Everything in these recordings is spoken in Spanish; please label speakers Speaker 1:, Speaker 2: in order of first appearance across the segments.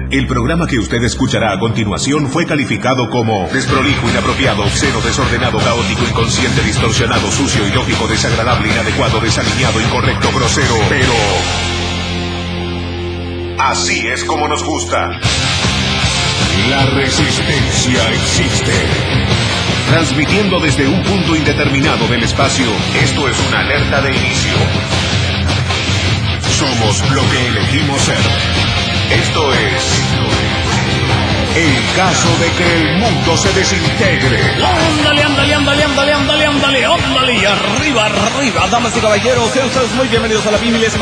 Speaker 1: El programa que usted escuchará a continuación fue calificado como desprolijo, inapropiado, obsceno, desordenado, caótico, inconsciente, distorsionado, sucio, ilógico, desagradable, inadecuado, desalineado, incorrecto, grosero, pero... así es como nos gusta. La resistencia existe. Transmitiendo desde un punto indeterminado del espacio, esto es una alerta de inicio. Somos lo que elegimos ser. Esto es... el caso de que el mundo se desintegre.
Speaker 2: Ándale, ándale, ándale, ándale, ándale, ándale, ándale, arriba, arriba, damas y caballeros, sean ustedes muy bienvenidos a la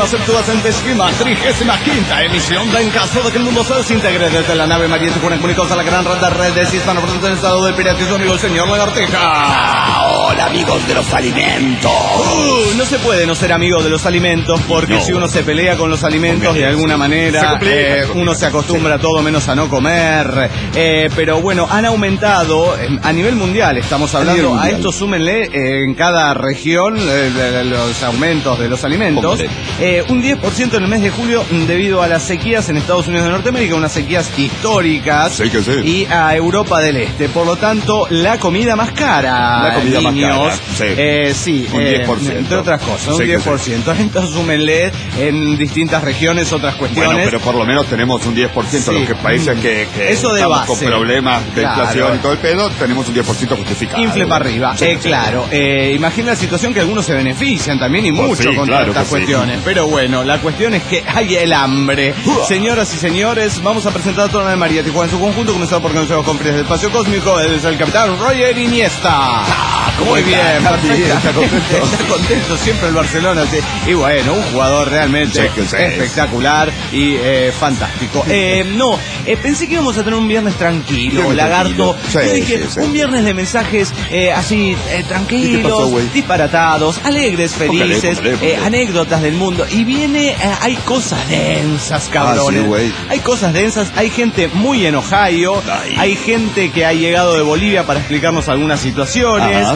Speaker 2: 1735ª emisión de En caso de que el mundo se desintegre, desde la nave María Tijuana comunicados a la gran red de redes hispanohablantes del estado del piratismo, amigo el señor Lagartija.
Speaker 3: Hola, amigos de los alimentos.
Speaker 2: No se puede no ser amigo de los alimentos, porque si uno se pelea con los alimentos de alguna manera, uno se acostumbra a todo menos a no comer. Pero bueno, han aumentado a nivel mundial, estamos hablando, a esto súmenle en cada región los aumentos de los alimentos, un 10% en el mes de julio debido a las sequías en Estados Unidos de Norteamérica, unas sequías históricas, y a Europa del Este. Por lo tanto, la comida más cara,
Speaker 3: la comida
Speaker 2: niños,
Speaker 3: más cara,
Speaker 2: sí,
Speaker 3: un 10%.
Speaker 2: entre otras cosas, un 10%. Entonces súmenle en distintas regiones otras cuestiones.
Speaker 3: Bueno, pero por lo menos tenemos un 10%, los que países que
Speaker 2: eso de
Speaker 3: estamos
Speaker 2: base,
Speaker 3: con problemas de inflación y todo el pedo, tenemos un 10% justificado.
Speaker 2: Infle para arriba, claro. Imagina la situación que algunos se benefician también y mucho con todas estas cuestiones. Pero bueno, la cuestión es que hay el hambre. Señoras y señores, vamos a presentar a toda la María Tijuana en su conjunto, comenzando por Consejos Compres del Espacio Cósmico, desde el capitán Roger Iniesta. Muy bien,
Speaker 3: está
Speaker 2: contento siempre el Barcelona. Sí. Y bueno, un jugador realmente espectacular y fantástico. Pensé que íbamos a tener un viernes tranquilo, Lagarto. Yo dije, un viernes de mensajes así, tranquilos, disparatados, alegres, felices, anécdotas del mundo. Y viene, hay cosas densas, cabrones. Hay cosas densas, hay gente muy en Ohio, hay gente que ha llegado de Bolivia para explicarnos algunas situaciones.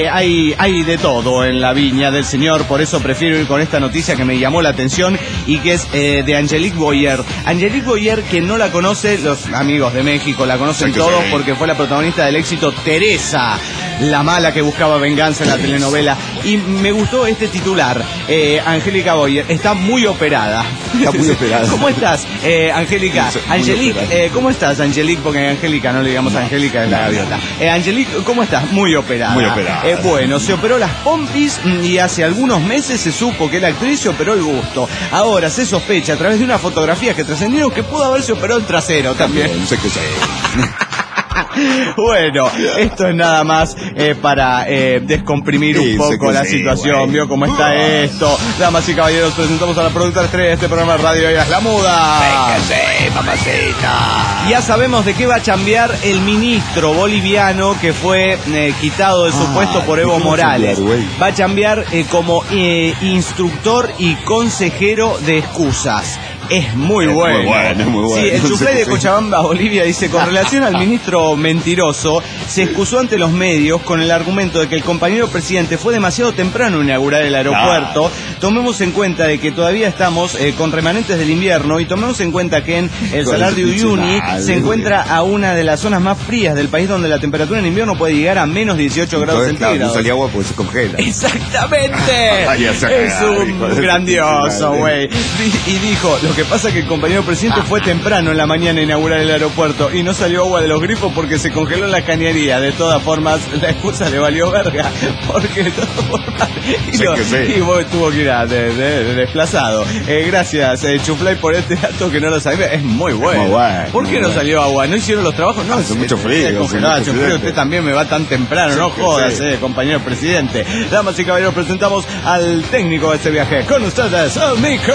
Speaker 2: Hay de todo en la viña del señor, por eso prefiero ir con esta noticia que me llamó la atención y que es de Angelique Boyer. Angelique Boyer, que no la conoce, los amigos de México la conocen todos porque fue la protagonista del éxito Teresa, la mala que buscaba venganza en la telenovela. Y me gustó este titular. Angélica Boyer está muy operada.
Speaker 3: Está muy operada.
Speaker 2: ¿Cómo estás, Angélica? Angelique, ¿cómo estás, Angelique? Porque Angélica no le digamos Angélica, es la gaviota. Angelique, ¿cómo estás? Muy operada.
Speaker 3: Muy operada.
Speaker 2: Bueno, se operó las pompis y hace algunos meses se supo que la actriz se operó el busto. Ahora se sospecha a través de unas fotografías que trascendieron que pudo haberse operado el trasero también.
Speaker 3: Sé que sé.
Speaker 2: Bueno, esto es nada más para descomprimir un poco la situación. ¿Vio cómo está esto? Damas y caballeros, presentamos a la productora estrella de este programa de radio, ella es la muda.
Speaker 3: Mamacita.
Speaker 2: Ya sabemos de qué va a chambear el ministro boliviano que fue quitado de su puesto por Evo Morales. Va a chambear como instructor y consejero de excusas. Es muy bueno.
Speaker 3: Muy bueno.
Speaker 2: Sí, el chuflé de Cochabamba, Bolivia, dice, con relación al ministro mentiroso, se excusó ante los medios con el argumento de que el compañero presidente fue demasiado temprano en inaugurar el aeropuerto. Tomemos en cuenta de que todavía estamos con remanentes del invierno y tomemos en cuenta que en el Salar de Uyuni se encuentra a una de las zonas más frías del país, donde la temperatura en invierno puede llegar a menos 18 grados centígrados.
Speaker 3: No salía agua porque se congela.
Speaker 2: Exactamente. Es un grandioso, güey. Y dijo, lo que pasa es que el compañero presidente fue temprano en la mañana a inaugurar el aeropuerto y no salió agua de los grifos porque se congeló en la cañería. De todas formas, la excusa le valió verga, porque de todas formas tuvo que ir de desplazado. Gracias, Chuflay, por este dato que no lo sabía. Es muy bueno. ¿Por qué no salió agua? ¿No hicieron los trabajos? No,
Speaker 3: hace mucho frío.
Speaker 2: Usted también me va tan temprano, no jodas, compañero presidente. Damas y caballeros, presentamos al técnico de este viaje. Con ustedes, el Mico.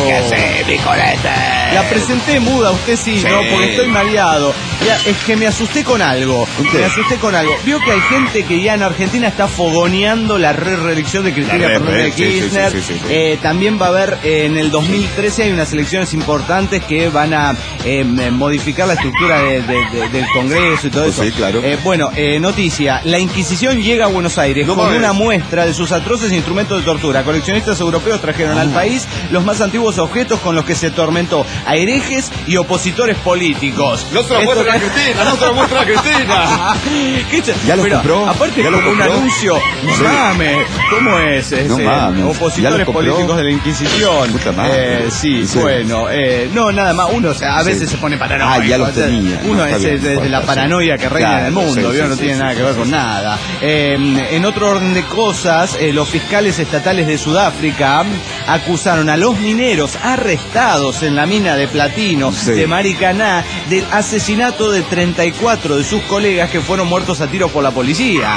Speaker 2: La presenté muda, usted sí, ¿no? Porque estoy mareado. Ya, es que me asusté con algo. Vio que hay gente que ya en Argentina está fogoneando la reelección de Cristina Fernández de Kirchner. También va a haber en el 2013 hay unas elecciones importantes que van a modificar la estructura del Congreso y todo eso.
Speaker 3: Sí, claro.
Speaker 2: Noticia. La Inquisición llega a Buenos Aires con una muestra de sus atroces instrumentos de tortura. Coleccionistas europeos trajeron al país los más antiguos objetos con los los que se atormentó a herejes y opositores políticos.
Speaker 3: No se lo muestra a Cristina, no se lo muestra a Cristina.
Speaker 2: ¿Ya lo compró? Aparte es como un anuncio. No mames, ¿cómo es?
Speaker 3: No mames.
Speaker 2: Opositores políticos de la Inquisición. Sí, bueno, no, nada más. Uno a veces se pone paranoico.
Speaker 3: Ya lo tenía.
Speaker 2: Uno es desde la paranoia que reina en el mundo, no tiene nada que ver con nada. En otro orden de cosas, los fiscales estatales de Sudáfrica acusaron a los mineros arrestados en la mina de platino de Maricaná del asesinato de 34 de sus colegas que fueron muertos a tiros por la policía.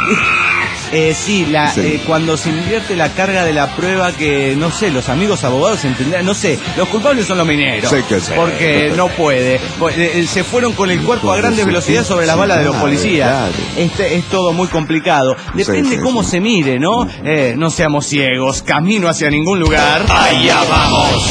Speaker 2: Cuando se invierte la carga de la prueba, que no sé, los amigos abogados entenderán, no sé, los culpables son los mineros, porque no puede, se fueron con el cuerpo a grandes velocidades sobre las balas de los policías. Es todo muy complicado, depende cómo se mire, ¿no? No seamos ciegos, camino hacia ningún lugar.
Speaker 1: ¡Allá vamos!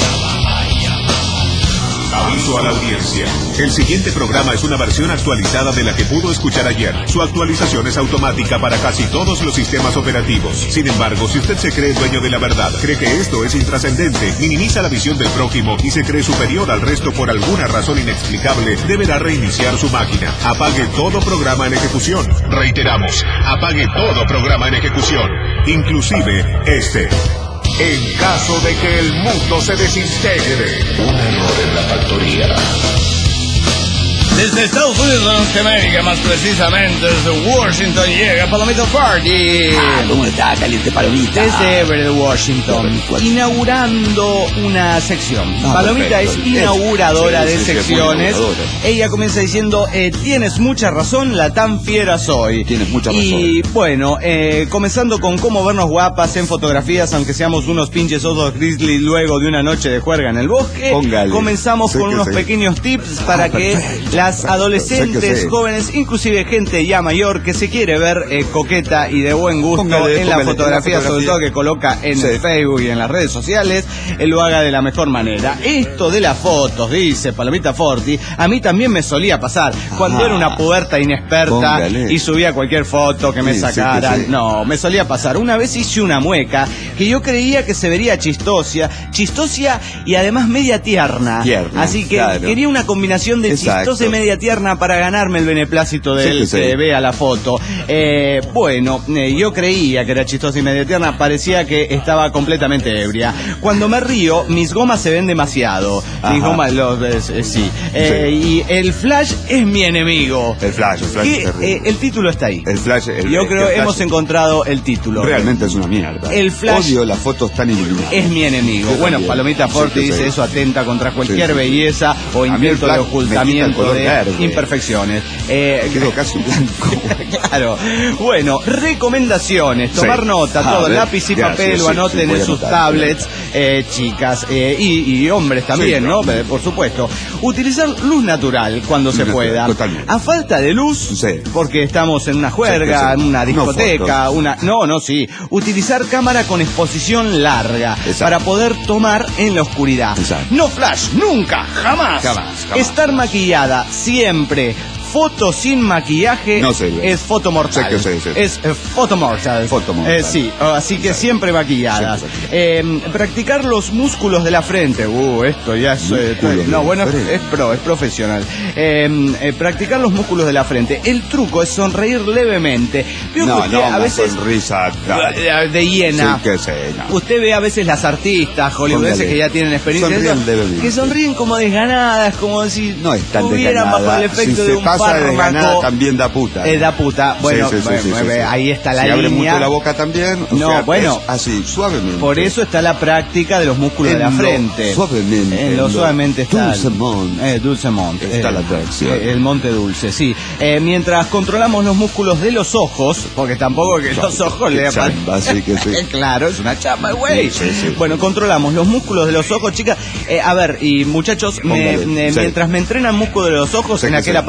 Speaker 1: Aviso a la audiencia. El siguiente programa es una versión actualizada de la que pudo escuchar ayer. Su actualización es automática para casi todos los sistemas operativos. Sin embargo, si usted se cree dueño de la verdad, cree que esto es intrascendente, minimiza la visión del prójimo y se cree superior al resto por alguna razón inexplicable, deberá reiniciar su máquina. Apague todo programa en ejecución. Reiteramos, apague todo programa en ejecución, inclusive este. En caso de que el mundo se desintegre. Un error en la factoría.
Speaker 2: Desde Estados Unidos de Norteamérica, más precisamente desde Washington, llega Palomita Party.
Speaker 3: ¿Cómo está, caliente Palomita?
Speaker 2: Desde Everett, Washington, inaugurando una sección. Palomita es inauguradora de secciones. Ella comienza diciendo, tienes mucha razón, la tan fiera soy.
Speaker 3: Tienes mucha razón.
Speaker 2: Y bueno, comenzando con cómo vernos guapas en fotografías, aunque seamos unos pinches osos grizzly luego de una noche de juerga en el bosque.
Speaker 3: Póngale.
Speaker 2: Comenzamos con unos pequeños tips para que las adolescentes, jóvenes, inclusive gente ya mayor que se quiere ver coqueta y de buen gusto en la fotografía, sobre todo que coloca en el Facebook y en las redes sociales, lo haga de la mejor manera. Esto de las fotos, dice Palomita Forti, a mí también me solía pasar cuando era una puberta inexperta y subía cualquier foto que me sacaran. No, me solía pasar. Una vez hice una mueca que yo creía que se vería chistosa y además media tierna. Así que quería una combinación de chistosa y media tierna para ganarme el beneplácito del que vea la foto. Yo creía que era chistosa y media tierna, parecía que estaba completamente ebria. Cuando me río, mis gomas se ven demasiado. Mis gomas, y el flash es mi enemigo.
Speaker 3: El flash es terrible.
Speaker 2: El título está ahí.
Speaker 3: El flash,
Speaker 2: yo creo que hemos encontrado el título.
Speaker 3: Realmente es una mierda.
Speaker 2: El flash.
Speaker 3: Odio las fotos tan iluminadas.
Speaker 2: Es mi enemigo. Bueno, Palomita Forti dice eso atenta contra cualquier belleza o intento de ocultamiento de imperfecciones.
Speaker 3: Quedó casi blanco.
Speaker 2: Claro. Bueno, recomendaciones. Tomar nota, todo. Lápiz y papel o anoten en sus tablets, chicas y hombres también, ¿no? Por supuesto. Utilizar luz natural cuando se pueda.
Speaker 3: Totalmente.
Speaker 2: A falta de luz, porque estamos en una juerga, en una discoteca, utilizar cámara con exposición larga para poder tomar en la oscuridad. No flash, nunca, jamás. Estar maquillada siempre. Foto sin maquillaje es foto mortal. Es foto mortal. Así que siempre maquilladas. Practicar los músculos de la frente. Esto ya es... es profesional. Practicar los músculos de la frente. El truco es sonreír levemente. A veces
Speaker 3: sonrisa
Speaker 2: de hiena. Usted ve a veces las artistas hollywoodenses que ya tienen experiencia que sonríen como desganadas, como si estuvieran bajo el efecto de un
Speaker 3: fármaco. También da puta.
Speaker 2: Da puta. Bueno, ahí está la línea.
Speaker 3: Abre mucho la boca también. Así, suavemente.
Speaker 2: Por eso está la práctica de los músculos de la frente. Suavemente está. Dulcemonte.
Speaker 3: Está la atracción.
Speaker 2: El monte dulce, sí. Mientras controlamos los músculos de los ojos, porque tampoco que los ojos le claro, es una chamba, güey. Bueno, controlamos los músculos de los ojos, chicas. Y muchachos, mientras me entrenan músculos de los ojos en aquel aparato que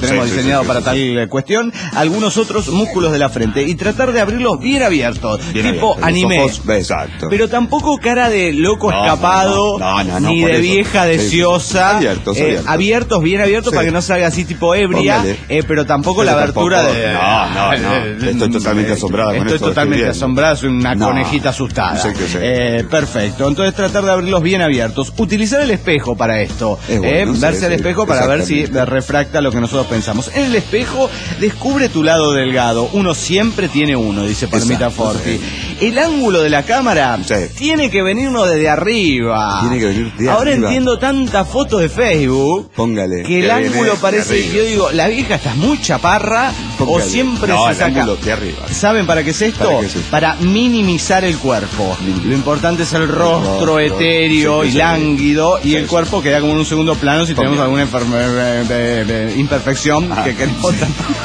Speaker 2: tenemos diseñado para tal cuestión. Algunos otros músculos de la frente. Y tratar de abrirlos bien abiertos. Tipo anime.
Speaker 3: Exacto.
Speaker 2: Pero tampoco cara de loco escapado. Ni de vieja deseosa. Abiertos, bien abiertos, para que no salga así tipo ebria. Pero tampoco la abertura de...
Speaker 3: No. Estoy totalmente asombrada con esto.
Speaker 2: Estoy totalmente asombrada, soy una conejita asustada. Perfecto. Entonces tratar de abrirlos bien abiertos. Utilizar el espejo para esto. Verse al espejo para ver si refracta lo que nosotros pensamos. En el espejo descubre tu lado delgado. Uno siempre tiene uno, dice Palomita Forti. El ángulo de la cámara tiene que venirnos desde arriba.
Speaker 3: Tiene que venir de
Speaker 2: Ahora
Speaker 3: arriba.
Speaker 2: entiendo tantas fotos de Facebook.
Speaker 3: Póngale.
Speaker 2: Que el ángulo parece, yo digo, la vieja está muy chaparra. O siempre se saca.
Speaker 3: Ángulo de arriba.
Speaker 2: ¿Saben para qué es esto? Para minimizar el cuerpo. Lo importante es el rostro etéreo y lánguido, y el cuerpo queda como en un segundo plano si tenemos alguna imperfección que queremos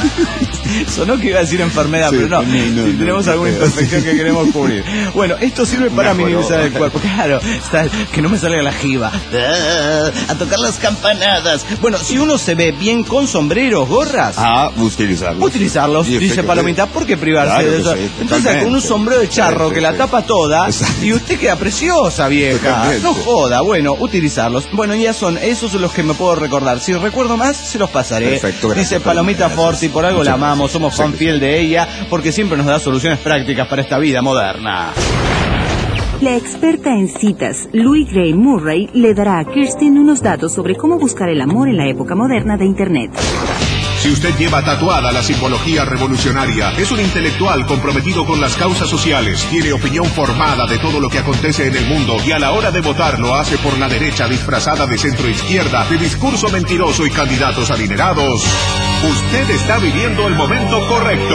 Speaker 2: sonó que iba a decir enfermedad, pero no, si tenemos alguna imperfección que queremos cubrir. Bueno, esto sirve para minimizar el cuerpo. Claro, que no me salga la jiba. A tocar las campanadas. Bueno, si uno se ve bien con sombreros, gorras, utilizarlos, dice Palomita. ¿Por qué privarse de eso? Entonces, con un sombrero de charro que la tapa toda, y usted queda preciosa, vieja. No joda. Bueno, utilizarlos. Bueno, ya esos son los que me puedo recordar. Si recuerdo más, se los pasaré.
Speaker 3: Perfecto,
Speaker 2: dice Palomita Forti, por algo la amamos, somos fan fiel de ella, porque siempre nos da soluciones prácticas para esta vida moderna.
Speaker 4: La experta en citas, Louis Gray Murray, le dará a Kirsten unos datos sobre cómo buscar el amor en la época moderna de Internet.
Speaker 1: Si usted lleva tatuada la simbología revolucionaria, es un intelectual comprometido con las causas sociales, tiene opinión formada de todo lo que acontece en el mundo y a la hora de votar lo hace por la derecha disfrazada de centro-izquierda, de discurso mentiroso y candidatos adinerados, usted está viviendo el momento correcto,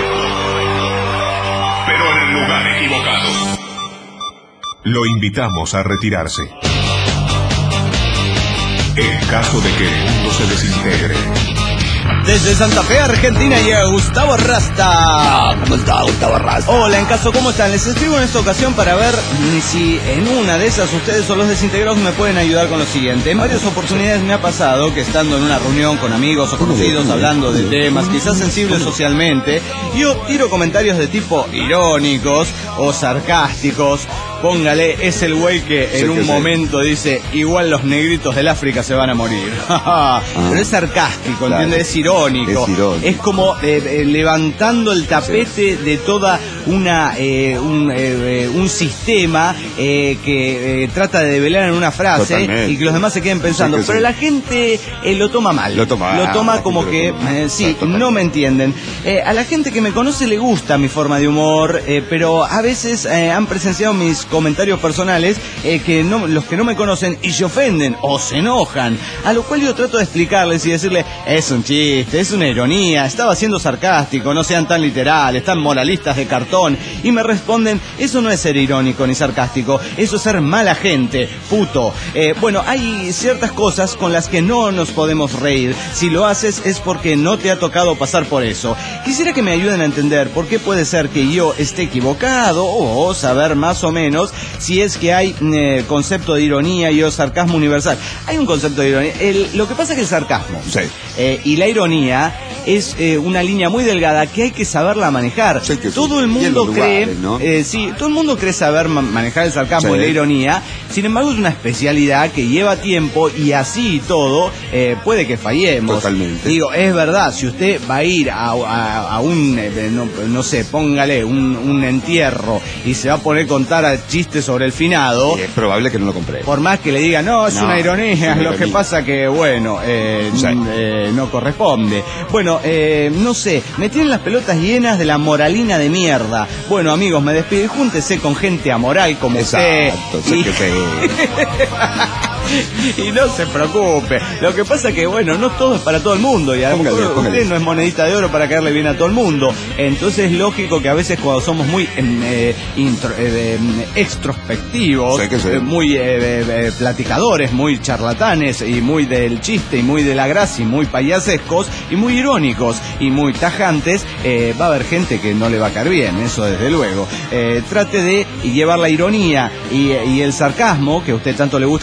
Speaker 1: pero en el lugar equivocado. Lo invitamos a retirarse. En caso de que el mundo se desintegre.
Speaker 2: Desde Santa Fe, Argentina, llega Gustavo Rasta.
Speaker 3: ¿Cómo está Gustavo Rasta?
Speaker 2: Hola, en caso, ¿cómo están? Les escribo en esta ocasión para ver si en una de esas ustedes o los desintegrados me pueden ayudar con lo siguiente. En varias oportunidades me ha pasado que estando en una reunión con amigos o conocidos hablando de temas quizás sensibles socialmente, yo tiro comentarios de tipo irónicos o sarcásticos. Póngale, es el güey que en un momento dice, igual los negritos del África se van a morir. Pero es sarcástico, ¿entiendes? Es irónico. Es como levantando el tapete de toda un sistema que trata de develar en una frase y que los demás se queden pensando. Pero la gente lo toma mal. Lo toma como que, no me entienden. A la gente que me conoce le gusta mi forma de humor, pero a veces han presenciado mis comentarios personales los que no me conocen y se ofenden o se enojan, a lo cual yo trato de explicarles y decirles, es un chiste, es una ironía, estaba siendo sarcástico, no sean tan literales, tan moralistas de cartón, y me responden, eso no es ser irónico ni sarcástico, eso es ser mala gente, puto. Bueno, hay ciertas cosas con las que no nos podemos reír, si lo haces es porque no te ha tocado pasar por eso. Quisiera que me ayuden a entender por qué puede ser que yo esté equivocado o saber más o menos si es que hay concepto de ironía y o sarcasmo universal. Hay un concepto de ironía. Lo que pasa es que el sarcasmo y la ironía es una línea muy delgada que hay que saberla manejar. Todo el mundo cree, ¿no? Todo el mundo cree saber manejar el sarcasmo y la ironía. Sin embargo, es una especialidad que lleva tiempo y así y todo puede que fallemos.
Speaker 3: Totalmente.
Speaker 2: Digo, es verdad, si usted va a ir a un, no sé, póngale un entierro y se va a poner a contar chistes sobre el finado,
Speaker 3: es probable que no lo compre.
Speaker 2: Por más que le diga, no, es una ironía, lo que pasa que, bueno, no corresponde. Bueno, no sé, me tienen las pelotas llenas de la moralina de mierda. Bueno, amigos, me despido y júntese con gente amoral como usted. Y no se preocupe. Lo que pasa que, bueno, no todo es para todo el mundo. Y a lo mejor usted no es monedita de oro para caerle bien a todo el mundo. Entonces es lógico que a veces cuando somos muy extrospectivos, muy platicadores, muy charlatanes y muy del chiste y muy de la gracia y muy payasescos y muy irónicos y muy tajantes, va a haber gente que no le va a caer bien, eso desde luego. Trate de llevar la ironía y el sarcasmo que a usted tanto le gusta cultivar,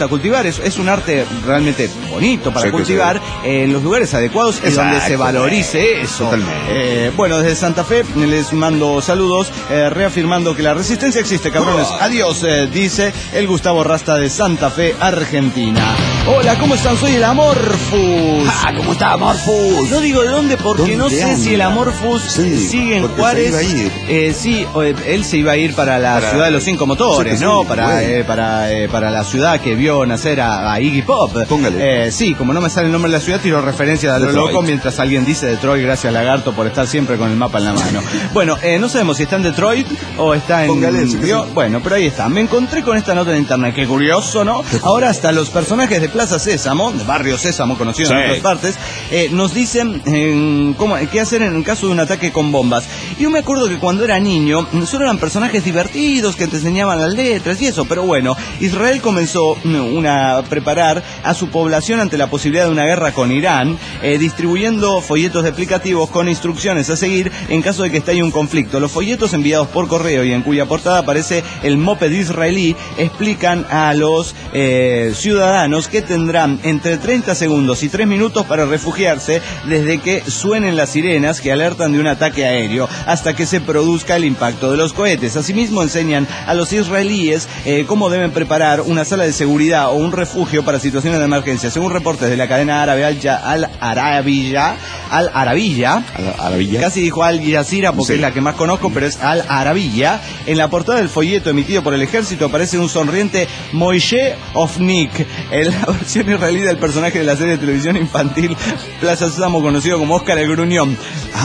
Speaker 2: es un arte realmente bonito para cultivar en los lugares adecuados y donde se valorice eso. Bueno, desde Santa Fe les mando saludos, reafirmando que la resistencia existe, cabrones. Adiós, dice el Gustavo Rasta de Santa Fe, Argentina. Hola, ¿cómo están? Soy el Amorfus.
Speaker 3: ¿Cómo está Amorfus?
Speaker 2: No digo de dónde porque no sé si el Amorfus sigue en Juárez. Sí, él se iba a ir para la ciudad de los 5 motores, ¿no? Para la ciudad que vio nacer a Iggy Pop.
Speaker 3: Póngale.
Speaker 2: Sí, como no me sale el nombre de la ciudad, tiro referencia a lo loco mientras alguien dice Detroit. Gracias, Lagarto, por estar siempre con el mapa en la mano. Bueno, no sabemos si está en Detroit o está en...
Speaker 3: Póngale,
Speaker 2: Bueno, pero ahí está. Me encontré con esta nota en internet. Qué curioso, ¿no? Ahora hasta los personajes de Plaza Sésamo, de Barrio Sésamo, conocido en otras partes, nos dicen qué hacer en el caso de un ataque con bombas. Yo me acuerdo que cuando era niño, solo eran personajes divertidos que te enseñaban las letras y eso, pero bueno, Israel comenzó a preparar a su población ante la posibilidad de una guerra con Irán, distribuyendo folletos explicativos con instrucciones a seguir en caso de que estalle un conflicto. Los folletos enviados por correo y en cuya portada aparece el moped israelí explican a los ciudadanos que tendrán entre 30 segundos y 3 minutos para refugiarse desde que suenen las sirenas que alertan de un ataque aéreo hasta que se produzca el impacto de los cohetes. Asimismo enseñan a los israelíes cómo deben preparar una sala de seguridad o un refugio para situaciones de emergencia. Según reportes de la cadena árabe Al Arabiya, casi dijo Al Jazeera porque es la que más conozco, pero es Al Arabiya. En la portada del folleto emitido por el ejército aparece un sonriente Moishe Ofnik, la versión israelí del personaje de la serie de televisión infantil Plaza Sésamo, conocido como Oscar el Gruñón.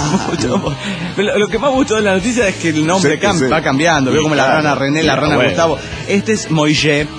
Speaker 2: Lo que más me gustó de la noticia es que el nombre va cambiando. Veo como la rana René, la rana Gustavo. Este es Moishe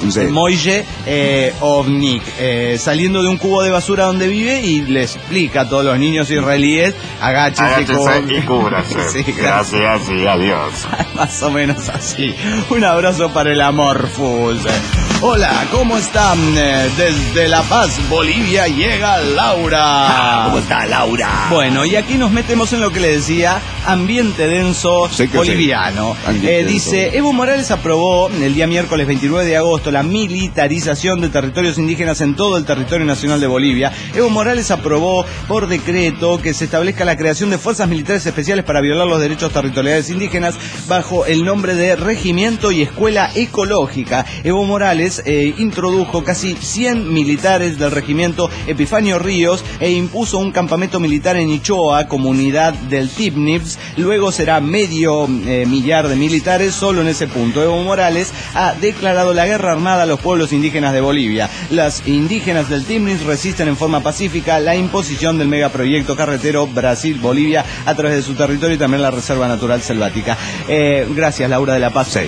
Speaker 2: Ofnik, saliendo de un cubo de basura donde vive y le explica a todos los niños israelíes: agáchese
Speaker 3: y cúbrase. Gracias y adiós.
Speaker 2: Más o menos así. Un abrazo para el Amorfus. Hola, ¿cómo están? Desde La Paz, Bolivia, llega Laura.
Speaker 3: ¿Cómo está Laura?
Speaker 2: Bueno, y aquí nos metemos en lo que le decía, ambiente denso boliviano. Dice, Evo Morales aprobó el día miércoles 29 de agosto la militarización de territorios indígenas en todo el territorio nacional de Bolivia. Evo Morales aprobó por decreto que se establezca la creación de fuerzas militares especiales para violar los derechos territoriales indígenas bajo el nombre de Regimiento y Escuela Ecológica. Evo Morales introdujo casi 100 militares del regimiento Epifanio Ríos e impuso un campamento militar en Ichoa, comunidad del Tipnips. Luego será medio millar de militares solo en ese punto. Evo Morales ha declarado la guerra armada a los pueblos indígenas de Bolivia. Las indígenas del Tipnips resisten en forma pacífica la imposición del megaproyecto carretero Brasil-Bolivia a través de su territorio y también la Reserva Natural Selvática. Gracias, Laura de la Paz.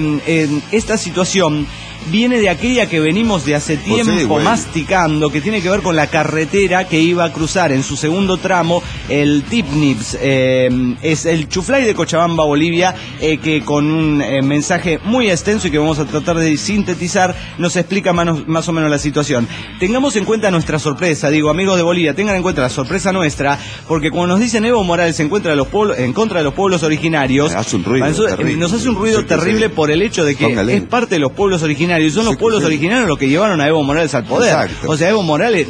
Speaker 2: Esta situación viene de aquella que venimos de hace tiempo masticando, que tiene que ver con la carretera que iba a cruzar en su segundo tramo el Tipnips. Es el Chuflay de Cochabamba, Bolivia, que con un mensaje muy extenso y que vamos a tratar de sintetizar, nos explica más o menos la situación. Tengamos en cuenta nuestra sorpresa, digo, amigos de Bolivia, tengan en cuenta la sorpresa nuestra, porque cuando nos dicen Evo Morales en contra de los pueblos originarios, nos hace un ruido terrible por el hecho de que es parte de los pueblos originarios. Y son los pueblos originarios los que llevaron a Evo Morales al poder. Exacto. O sea, Evo Morales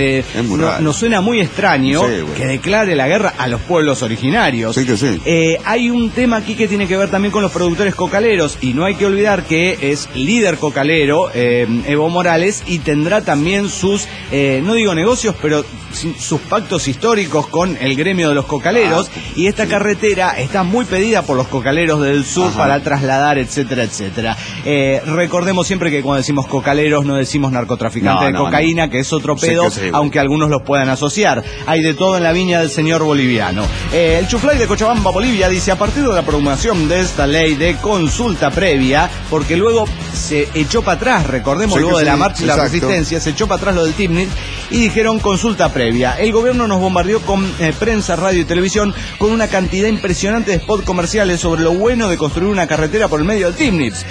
Speaker 2: nos suena muy extraño que declare la guerra a los pueblos originarios. Hay un tema aquí que tiene que ver también con los productores cocaleros, y no hay que olvidar que es líder cocalero Evo Morales, y tendrá también sus, no digo negocios, pero sus pactos históricos con el gremio de los cocaleros, y esta carretera está muy pedida por los cocaleros del sur para trasladar, etcétera, etcétera. Recordemos siempre que cuando decimos cocaleros no decimos narcotraficantes de cocaína, que es otro pedo, aunque algunos los puedan asociar. Hay de todo en la viña del señor boliviano. El Chuflay de Cochabamba, Bolivia, dice: a partir de la promulgación de esta ley de consulta previa, porque luego se echó para atrás, recordemos, luego de la marcha y la resistencia, se echó para atrás lo del Tipnips y dijeron consulta previa. El gobierno nos bombardeó con prensa, radio y televisión con una cantidad impresionante de spots comerciales sobre lo bueno de construir una carretera por el medio del Tipnips. Es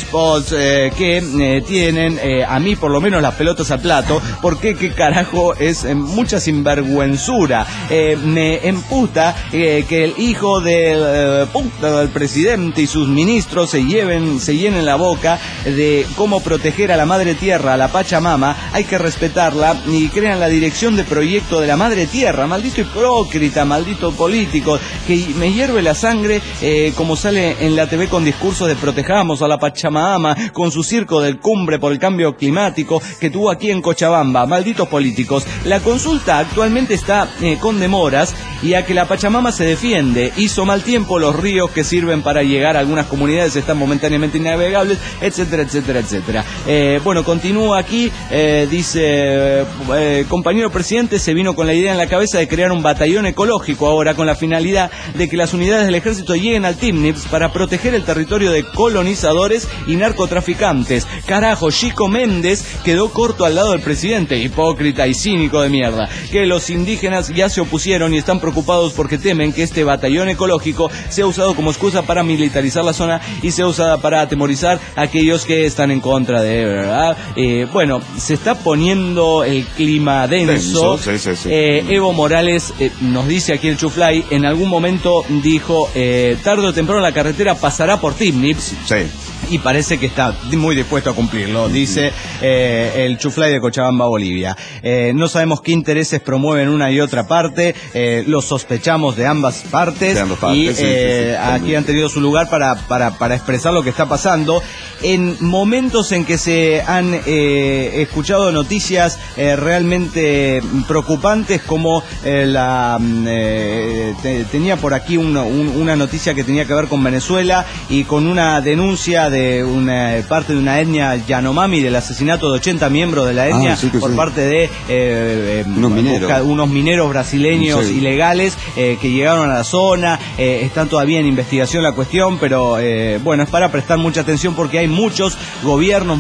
Speaker 2: spots que tienen, a mí por lo menos, las pelotas al plato, porque qué carajo es mucha sinvergüenzura. Me emputa que el hijo del presidente y sus ministros se llenen la boca de cómo proteger a la madre tierra, a la Pachamama. Hay que respetarla, y crean la dirección de proyecto de la madre tierra. Maldito hipócrita, maldito político, que me hierve la sangre como sale en la TV con discursos de protejamos a la Pachamama, con su circo del cumbre por el cambio climático que tuvo aquí en Cochabamba. Malditos políticos. La consulta actualmente está con demoras, y a que la Pachamama se defiende. Hizo mal tiempo, los ríos que sirven para llegar a algunas comunidades están momentáneamente innavegables, etcétera, etcétera, etcétera. Bueno, continúa aquí, dice, compañero presidente se vino con la idea en la cabeza de crear un batallón ecológico ahora, con la finalidad de que las unidades del ejército lleguen al TIMNIPS para proteger el territorio de colonizadores y narcotraficantes. Carajo, Chico Méndez quedó corto al lado del presidente, hipócrita y cínico de mierda. Que los indígenas ya se opusieron y están preocupados porque temen que este batallón ecológico sea usado como excusa para militarizar la zona y sea usada para atemorizar a aquellos que están en contra de, ¿verdad? Bueno, se está poniendo el clima denso. Sí. Evo Morales nos dice aquí el Chuflay, en algún momento dijo, tarde o temprano la carretera pasará por TIMNIPS. Sí. Y parece que está muy dispuesto a cumplirlo, dice el Chuflay de Cochabamba, Bolivia. No sabemos qué intereses promueven una y otra parte, lo sospechamos de ambas partes, y aquí han tenido su lugar para expresar lo que está pasando. En momentos en que se han escuchado noticias realmente preocupantes, como tenía por aquí una noticia que tenía que ver con Venezuela y con una denuncia de una parte de una etnia Yanomami del asesinato de 80 miembros de la etnia por parte de unos mineros brasileños ilegales que llegaron a la zona. Están todavía en investigación la cuestión, pero bueno, es para prestar mucha atención, porque hay muchos gobiernos,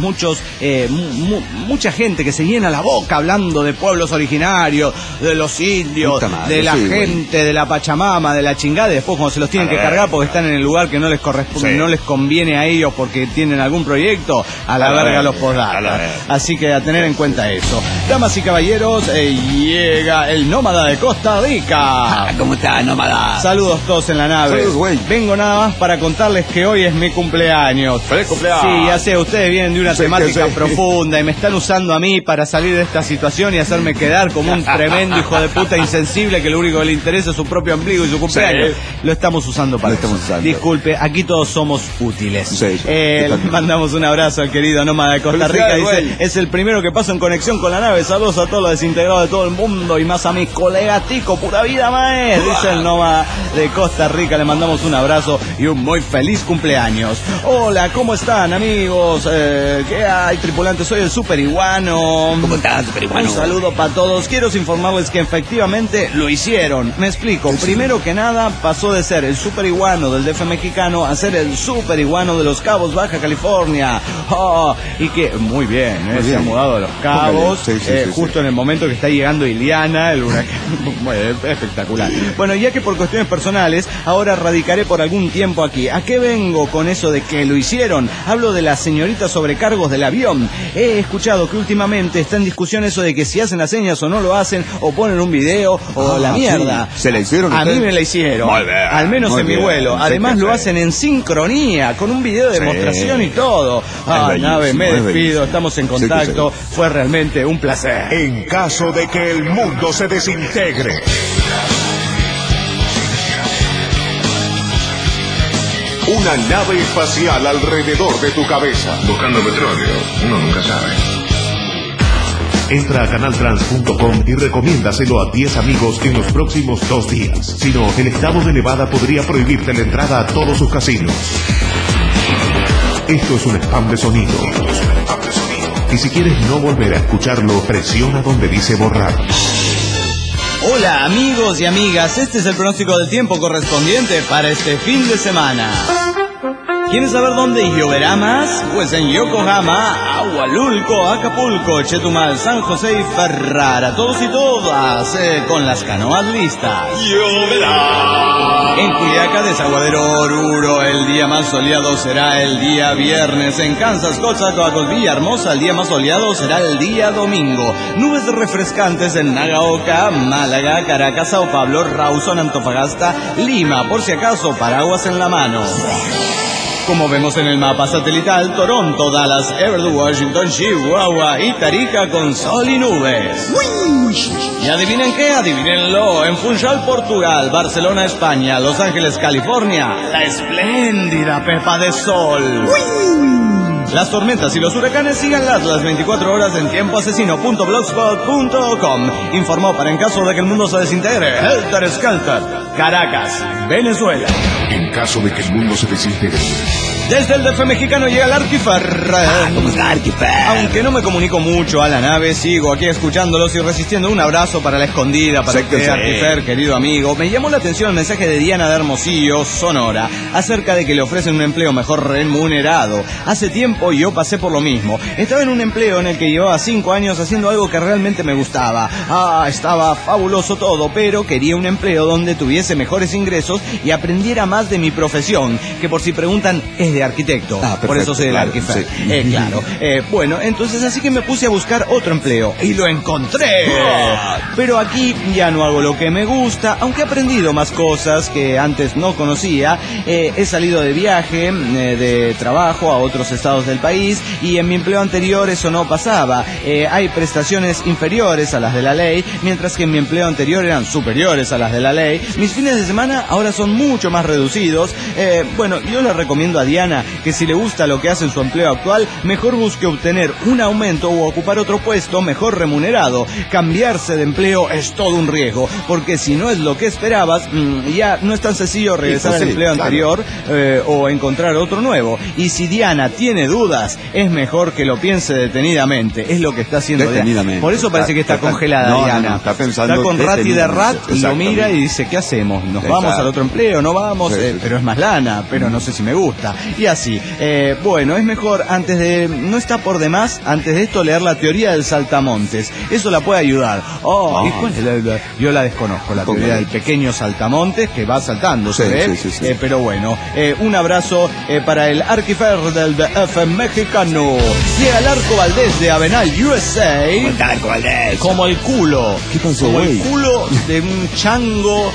Speaker 2: mucha gente que se llena la boca hablando de pueblos originarios, de los indios, de la gente, de la Pachamama, de la chingada, y después cuando se los tienen que cargar porque están en el lugar que no les corresponde, no les conviene a ellos porque tienen algún proyecto, a la verga los postdatas. Así que a tener en cuenta eso. Damas y caballeros, llega el nómada de Costa Rica.
Speaker 5: ¿Cómo está, nómada?
Speaker 2: Saludos todos en la nave.
Speaker 3: Saludos, güey.
Speaker 2: Vengo nada más para contarles que hoy es mi cumpleaños.
Speaker 3: ¡Feliz cumpleaños!
Speaker 2: Sí, ya sé, ustedes vienen de una temática profunda y me están usando a mí para salir de esta situación y hacerme quedar como un tremendo hijo de puta insensible que lo único que le interesa es su propio ombligo y su cumpleaños. Lo estamos usando para eso. Disculpe, aquí todos somos útiles. Le mandamos un abrazo al querido nómada de Costa Rica. Dice, es el primero que paso en conexión con la nave. Saludos a todos los desintegrados de todo el mundo y más a mis colegas Tico, pura vida maes. Dice el nómada de Costa Rica. Le mandamos un abrazo y un muy feliz cumpleaños. Hola, ¿cómo están, amigos? ¿Qué hay, tripulantes? Soy el Super Iguano.
Speaker 5: ¿Cómo estás, Super Iguano?
Speaker 2: Un saludo para todos. Quiero informarles que efectivamente lo hicieron. Me explico. Primero que nada, pasó de ser el Super Iguano del DF mexicano a ser el Super Iguano de Los Cabos, Baja California. Y que, muy bien, se ha mudado a Los Cabos, justo en el momento que está llegando Iliana, el huracán. Espectacular. Bueno, ya que por cuestiones personales, ahora radicaré por algún tiempo aquí. ¿A qué vengo con eso de que lo hicieron? Hablo de las señoritas sobrecargos del avión. He escuchado que últimamente está en discusión eso de que si hacen las señas o no lo hacen, o ponen un video, o la mierda.
Speaker 3: ¿Se la hicieron?
Speaker 2: A mí me la hicieron. Al menos en mi vuelo. Además lo hacen en sincronía, con un video de demostración y todo. Nave, me despido, estamos en contacto. Fue realmente un placer.
Speaker 1: En caso de que el mundo se desintegre, una nave espacial alrededor de tu cabeza.
Speaker 6: Buscando petróleo, uno nunca sabe.
Speaker 1: Entra a canaltrans.com y recomiéndaselo a 10 amigos en los próximos 2 días. Si no, el estado de Nevada podría prohibirte la entrada a todos sus casinos. Esto es un spam de sonido. Y si quieres no volver a escucharlo, presiona donde dice borrar.
Speaker 2: Hola amigos y amigas, este es el pronóstico del tiempo correspondiente para este fin de semana. ¿Quieres saber dónde lloverá más? Pues en Yokohama, Ahualulco, Acapulco, Chetumal, San José y Ferrara. Todos y todas con las canoas listas. ¡Lloverá! En Culiacán, Desaguadero, Oruro, el día más soleado será el día viernes. En Kansas, Coatzacoalcos, Villahermosa, el día más soleado será el día domingo. Nubes refrescantes en Nagaoka, Málaga, Caracas, Sao Paulo, Rawson, Antofagasta, Lima. Por si acaso, paraguas en la mano. Como vemos en el mapa satelital, Toronto, Dallas, Everett, Washington, Chihuahua y Tarija con sol y nubes. ¿Y adivinen qué? Adivínenlo. En Funchal, Portugal, Barcelona, España, Los Ángeles, California, la espléndida pepa de sol. Las tormentas y los huracanes síganlas las 24 horas en tiempoasesino.blogspot.com. Informó para en caso de que el mundo se desintegre, Helter Skelter, Caracas, Venezuela.
Speaker 1: En caso de que el mundo se desintegre.
Speaker 2: Desde el DF mexicano llega el Arquifer.
Speaker 5: ¿Cómo está, Arquifer?
Speaker 2: Aunque no me comunico mucho a la nave, sigo aquí escuchándolos y resistiendo. Un abrazo para la escondida, para usted, Arquifer, querido amigo. Me llamó la atención el mensaje de Diana de Hermosillo, Sonora, acerca de que le ofrecen un empleo mejor remunerado. Hace tiempo yo pasé por lo mismo. Estaba en un empleo en el que llevaba 5 años haciendo algo que realmente me gustaba. Estaba fabuloso todo, pero quería un empleo donde tuviese mejores ingresos y aprendiera más de mi profesión, que por si preguntan, es de arquitecto.
Speaker 3: Perfecto,
Speaker 2: por eso soy el Arquifer. Sí. Claro. Bueno, entonces así que me puse a buscar otro empleo y lo encontré. Pero aquí ya no hago lo que me gusta, aunque he aprendido más cosas que antes no conocía. He salido de viaje, de trabajo a otros estados del país, y en mi empleo anterior eso no pasaba. Hay prestaciones inferiores a las de la ley, mientras que en mi empleo anterior eran superiores a las de la ley. Mis fines de semana ahora son mucho más reducidos. Bueno, yo le recomiendo a Diana que si le gusta lo que hace en su empleo actual, mejor busque obtener un aumento o ocupar otro puesto mejor remunerado. Cambiarse de empleo es todo un riesgo, porque si no es lo que esperabas, ya no es tan sencillo regresar al empleo anterior o encontrar otro nuevo. Y si Diana tiene dudas, es mejor que lo piense detenidamente. Es lo que está haciendo Diana. Por eso parece que está congelada Diana.
Speaker 3: Está pensando,
Speaker 2: está con Rat y de Rat y lo mira y dice, ¿qué hacemos? ¿Nos vamos al otro empleo? ¿No vamos? Pero es más lana, pero no sé si me gusta. Y así, bueno, es mejor no está por demás, antes de esto leer la teoría del saltamontes. Eso la puede ayudar. ¿Y cuál es yo la desconozco, la teoría del pequeño saltamontes que va saltando, ¿se ve? Sí. Pero bueno, un abrazo para el Arquifer del DF mexicano. Llega el Arco Valdés de Avenal, USA.
Speaker 5: ¿Cómo está, Arco Valdés?
Speaker 2: Como el culo.
Speaker 3: ¿Qué pasó,
Speaker 2: como el culo de un chango.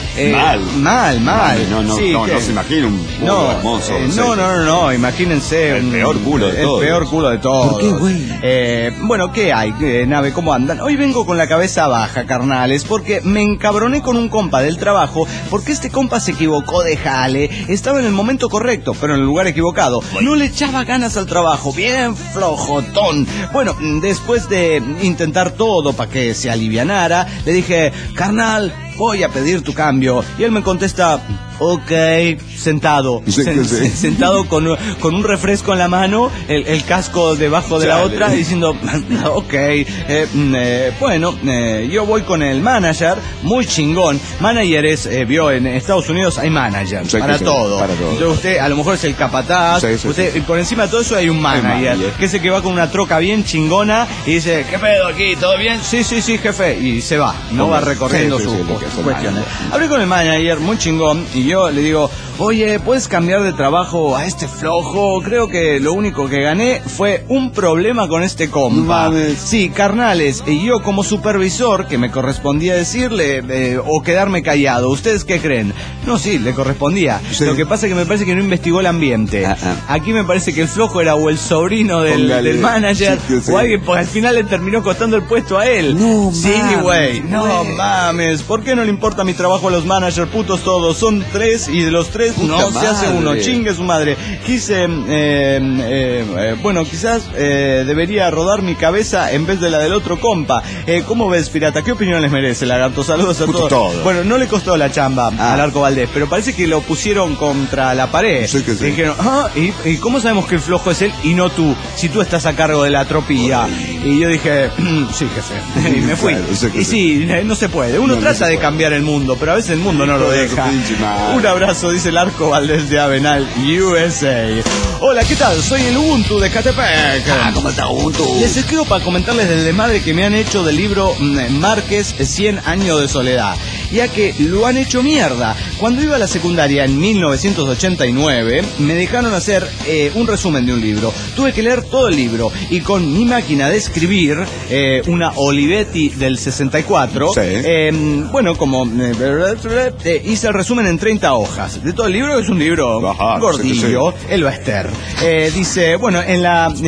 Speaker 2: Mal.
Speaker 3: No se imagina un culo hermoso.
Speaker 2: No, imagínense.
Speaker 3: El peor culo de todos.
Speaker 2: El peor culo de todos.
Speaker 3: ¿Por qué, güey?
Speaker 2: Bueno, ¿qué hay, nave? ¿Cómo andan? Hoy vengo con la cabeza baja, carnales, porque me encabroné con un compa del trabajo, porque este compa se equivocó de jale. Estaba en el momento correcto, pero en el lugar equivocado. No le echaba ganas al trabajo, bien flojotón. Bueno, después de intentar todo para que se alivianara, le dije, carnal, voy a pedir tu cambio. Y él me contesta, ok, sentado. Sentado con un refresco en la mano, el casco debajo de la otra, diciendo, ok, bueno, yo voy con el manager, muy chingón. Manager vio en Estados Unidos hay manager, para todo. Entonces usted a lo mejor es el capataz, y por encima de todo eso hay un manager, que es el que va con una troca bien chingona y dice, ¿qué pedo aquí? ¿Todo bien? Sí, jefe. Y se va, no va recorriendo sus cuestiones. Hablé con el manager, muy chingón, y yo le digo, oye, ¿puedes cambiar de trabajo a este flojo? Creo que lo único que gané fue un problema con este compa. Sí, carnales, y yo como supervisor, que me correspondía decirle o quedarme callado. ¿Ustedes qué creen? No, sí, le correspondía. Lo que pasa es que me parece que no investigó el ambiente. Aquí me parece que el flojo era o el sobrino del manager, o alguien, pues al final le terminó costando el puesto a él. No mames, ¿por qué no le importa mi trabajo a los managers? Putos todos, son 3 y de los 3 no se hace uno, chingue su madre. Bueno, quizás debería rodar mi cabeza en vez de la del otro compa. ¿Cómo ves, pirata? ¿Qué opinión les merece, lagarto? Saludos a todos. Bueno, no le costó la chamba al Arco Valdés, pero parece que lo pusieron contra la pared. Dijeron, ¿y cómo sabemos que el flojo es él y no tú? Si tú estás a cargo de la tropilla. Y yo dije, sí, jefe. Y me fui. Y sí, no se puede. Uno trata de cambiar el mundo, pero a veces el mundo no lo deja. Un abrazo, dice el Arco Marco Valdés de Avenal, USA. Hola, ¿qué tal? Soy el Ubuntu de Catepec.
Speaker 5: ¿Cómo está Ubuntu?
Speaker 2: Les escribo para comentarles del desmadre que me han hecho del libro Márquez, 100 años de soledad, ya que lo han hecho mierda. Cuando iba a la secundaria en 1989, me dejaron hacer un resumen de un libro. Tuve que leer todo el libro y con mi máquina de escribir, una Olivetti del 64, bueno, como hice el resumen en 30 hojas de todo el libro, que es un libro gordillo, el Baester. Dice, bueno, en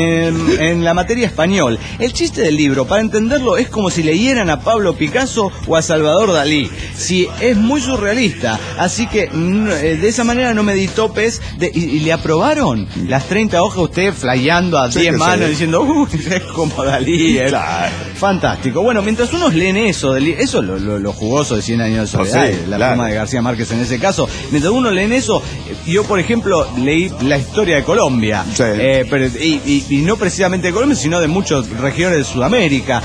Speaker 2: la materia español, el chiste del libro, para entenderlo, es como si leyeran a Pablo Picasso o a Salvador Dalí. Sí, es muy surrealista, así que de esa manera no me di topes y le aprobaron las 30 hojas, usted flyando a 10 manos diciendo, es como Dalí. Claro. Fantástico. Bueno, mientras unos leen eso es lo jugoso de 100 años de soledad, la pluma de García Márquez en ese caso, mientras uno leen eso, yo por ejemplo leí la historia de Colombia, pero, y no precisamente de Colombia, sino de muchas regiones de Sudamérica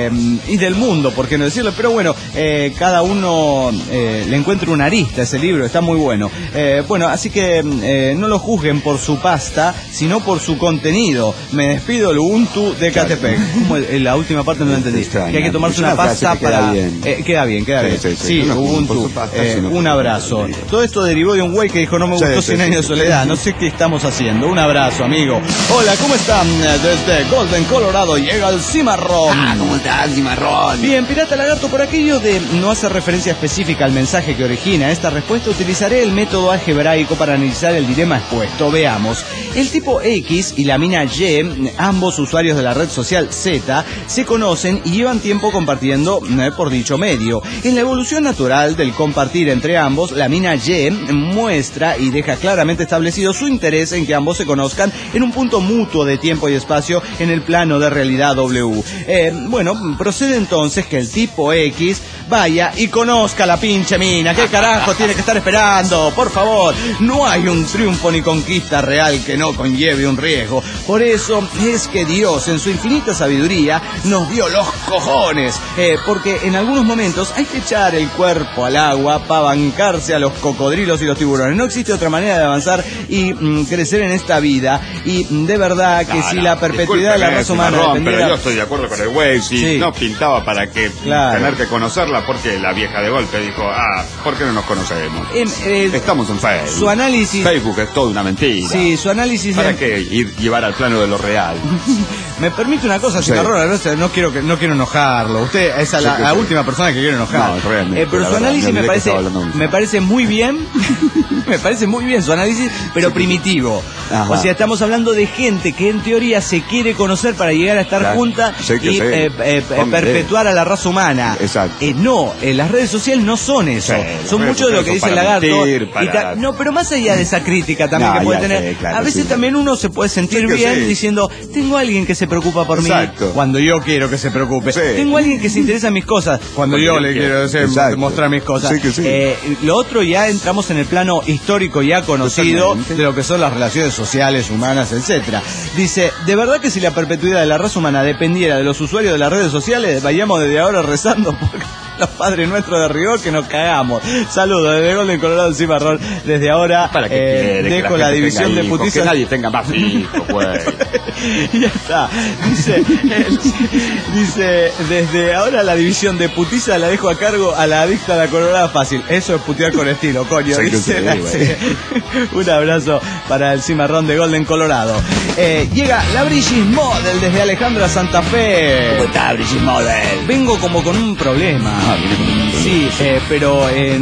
Speaker 2: y del mundo, por qué no decirlo, pero bueno, cada uno le encuentra una arista a ese libro, está muy bueno. Bueno, así que no lo juzguen por su pasta, sino por su contenido. Me despido, el Ubuntu de Catepec. Como la última parte no la entendí. Que hay que tomarse una pasta para... queda bien. Sí, Ubuntu, un abrazo. Todo esto derivó de un güey que dijo, no me gustó 100 años de soledad. No sé qué estamos haciendo. Un abrazo, amigo. Hola, ¿cómo están? Desde Golden, Colorado, llega el Cimarrón.
Speaker 5: ¿Cómo está, Cimarrón?
Speaker 2: Bien, Pirata Lagarto, por aquello de no hacer referencia específica al mensaje que origina esta respuesta, utilizaré el método algebraico para analizar el dilema expuesto. Veamos. El tipo X y la mina Y, ambos usuarios de la red social Z, se conocen y llevan tiempo compartiendo por dicho medio. En la evolución natural del compartir entre ambos, la mina Y muestra y deja claramente establecido su interés en que ambos se conozcan en un punto mutuo de tiempo y espacio en el plano de realidad W. Bueno, procede entonces que el tipo X vaya y conozca a la pinche mina. ¿Qué carajo tiene que estar esperando? Por favor, no hay un triunfo ni conquista real que no conlleve un riesgo. Por eso es que Dios, en su infinita sabiduría, nos dio los cojones. Porque en algunos momentos hay que echar el cuerpo al agua para bancarse a los cocodrilos y los tiburones. No existe otra manera de avanzar y crecer en esta vida. Y de verdad que si la perpetuidad de la raza humana dependiera...
Speaker 3: Pero yo estoy de acuerdo con el güey. Si no pintaba para que tener que conocerla, porque la vieja de golpe dijo, ¿por qué no nos conocemos? Estamos en Facebook.
Speaker 2: Su análisis...
Speaker 3: Facebook es toda una mentira.
Speaker 2: Sí, su análisis...
Speaker 3: ¿Para qué llevar al plano de lo real?
Speaker 2: Me permite una cosa, Cimarrón, no quiero enojarlo. Usted es la última persona que quiero enojar.
Speaker 3: No, realmente.
Speaker 2: Pero su análisis me parece muy bien. Me parece muy bien su análisis, pero primitivo. Ajá. O sea, estamos hablando de gente que en teoría se quiere conocer para llegar a estar junta y perpetuar a la raza humana.
Speaker 3: Exacto.
Speaker 2: No, las redes sociales no son eso. Son mucho de lo que dice el Lagarto. No, pero más allá de esa crítica también que puede tener, a veces también uno se puede sentir bien diciendo, tengo a alguien que se preocupa por mí cuando yo quiero que se preocupe. Tengo a alguien que se interesa en mis cosas cuando yo le quiero mostrar mis cosas. Lo otro, ya entramos en el plano histórico ya conocido de lo que son las relaciones sociales, humanas, etcétera. Dice, de verdad que si la perpetuidad de la raza humana dependiera de los usuarios de las redes sociales, vayamos desde ahora rezando por los padres nuestros de rigor que nos cagamos. Saludos desde Golden, Colorado, Cimarrón. Desde ahora dejo la división de putiza.
Speaker 3: Que nadie tenga más hijos, güey.
Speaker 2: Ya está. Dice, desde ahora la división de putiza la dejo a cargo a la adicta a la colorada fácil. Eso es putear con estilo, coño. Un abrazo para el Cimarrón de Golden, Colorado. Llega la Brigitte Model desde Alejandra, Santa Fe.
Speaker 5: ¿Cómo está, Brigitte Model?
Speaker 2: Vengo como con un problema. Sí, pero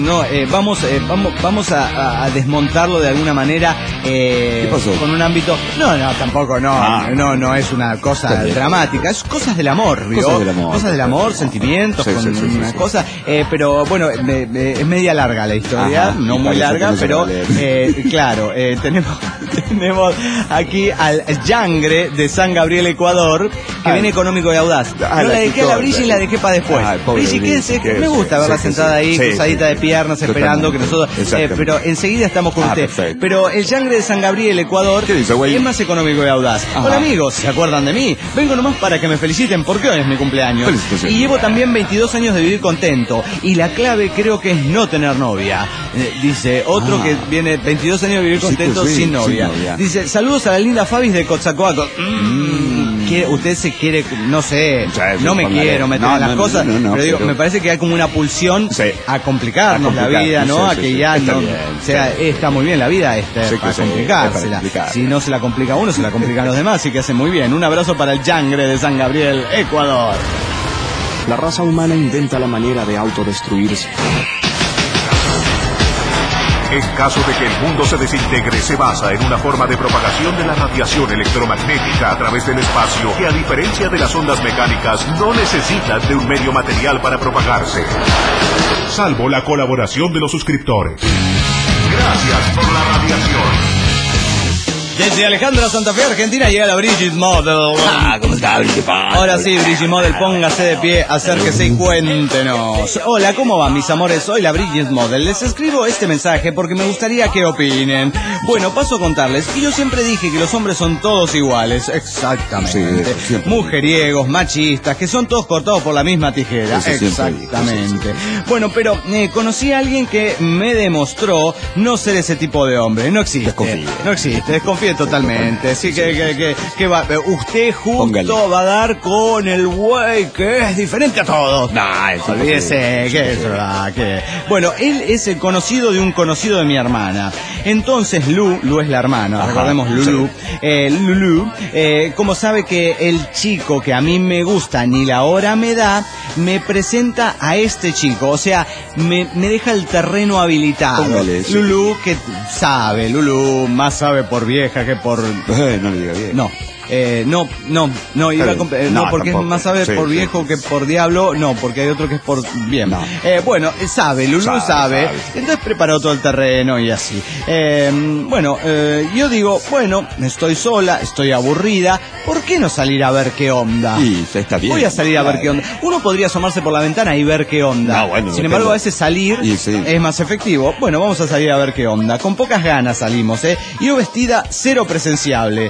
Speaker 2: vamos a desmontarlo de alguna manera.
Speaker 3: ¿Qué pasó?
Speaker 2: Con un ámbito... No, tampoco, no es una cosa dramática, es cosas del amor, ¿vio? Cosas del amor, sentimientos, una cosa, pero bueno, es media larga la historia, no muy larga, pero claro, tenemos aquí al Yangre de San Gabriel, Ecuador, que viene económico y audaz. Yo la dejé a la Brigitte y la dejé para después. Brigitte, quédese Sí, me gusta verla sentada ahí, cruzadita de piernas, esperando que nosotros... pero enseguida estamos con usted.
Speaker 3: Perfecto.
Speaker 2: Pero el Yangre de San Gabriel, Ecuador,
Speaker 3: ¿qué dice, güey?
Speaker 2: es más económico y audaz.
Speaker 3: Ajá.
Speaker 2: Hola amigos, ¿se acuerdan de mí? Vengo nomás para que me feliciten porque hoy es mi cumpleaños. Y llevo también 22 años de vivir contento. Y la clave creo que es no tener novia. Dice otro que viene 22 años de vivir contento sin novia. Dice, saludos a la linda Fabis de Coatzacoalcos. Usted se quiere, no sé, no me quiero meter en las cosas, pero digo, me parece que hay como una pulsión a complicarnos la vida, ¿no? A que ya no, o sea, está muy bien la vida, para complicársela. Si no se la complica uno, se la complican los demás, así que hace muy bien. Un abrazo para el Yangre de San Gabriel, Ecuador.
Speaker 7: La raza humana inventa la manera de autodestruirse.
Speaker 1: En caso de que el mundo se desintegre, se basa en una forma de propagación de la radiación electromagnética a través del espacio que, a diferencia de las ondas mecánicas, no necesitan de un medio material para propagarse. Salvo la colaboración de los suscriptores. Gracias por la radiación.
Speaker 2: Desde Alejandra, Santa Fe, Argentina, llega la Brigitte Model.
Speaker 5: ¿Cómo está, Brigitte?
Speaker 2: Ahora sí, Brigitte Model, póngase de pie, acérquese y cuéntenos. Hola, ¿cómo van, mis amores? Soy la Brigitte Model. Les escribo este mensaje porque me gustaría que opinen. Bueno, paso a contarles que yo siempre dije que los hombres son todos iguales. Exactamente. Sí, mujeriegos, machistas, que son todos cortados por la misma tijera. Exactamente. Bueno, pero conocí a alguien que me demostró no ser ese tipo de hombre. No existe. No existe. Desconfíe totalmente. Así que va, usted justo va a dar con el güey que es diferente a todos. Olvídese, que bueno, él es el conocido de un conocido de mi hermana. Entonces Lu es la hermana, recordemos Lulu. Lulu, como sabe que el chico que a mí me gusta ni la hora me da, me presenta a este chico, o sea, me deja el terreno habilitado. Lulu, que sabe, Lulu más sabe por vieja que por...
Speaker 3: no le diga bien.
Speaker 2: No, iba a porque es más sabe por viejo que por diablo, porque hay otro que es por bien. Bueno, Lulu sabe, entonces preparó todo el terreno y así. Yo digo, bueno, estoy sola, estoy aburrida, ¿por qué no salir a ver qué onda?
Speaker 3: Sí, está bien.
Speaker 2: Voy a salir a ver qué onda. Uno podría asomarse por la ventana y ver qué onda. Sin embargo, a veces salir es más efectivo. Bueno, vamos a salir a ver qué onda. Con pocas ganas salimos, Yo vestida cero presenciable.